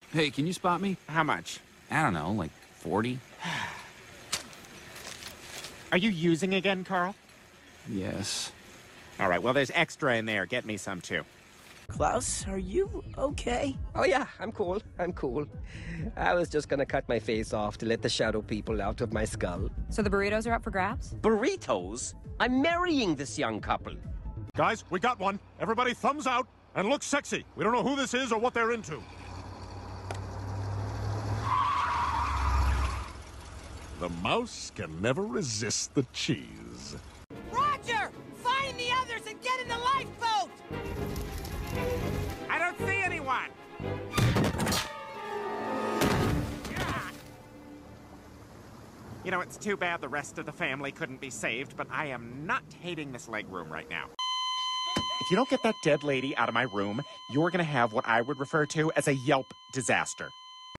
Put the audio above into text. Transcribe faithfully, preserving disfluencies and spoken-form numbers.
Hey, can you spot me? How much? I don't know, like forty? Are you using again, Carl? Yes. All right, well, there's extra in there. Get me some, too. Klaus, are you okay? Oh yeah, I'm cool. I'm cool. I was just gonna cut my face off to let the shadow people out of my skull. So the burritos are up for grabs? Burritos? I'm marrying this young couple. Guys, we got one. Everybody thumbs out and look sexy. We don't know who this is or what they're into. The mouse can never resist the cheese. Roger! Find the others and get in the lifeboat! I don't see anyone! You know, it's too bad the rest of the family couldn't be saved, but I am not hating this leg room right now. If you don't get that dead lady out of my room, you're gonna have what I would refer to as a Yelp disaster.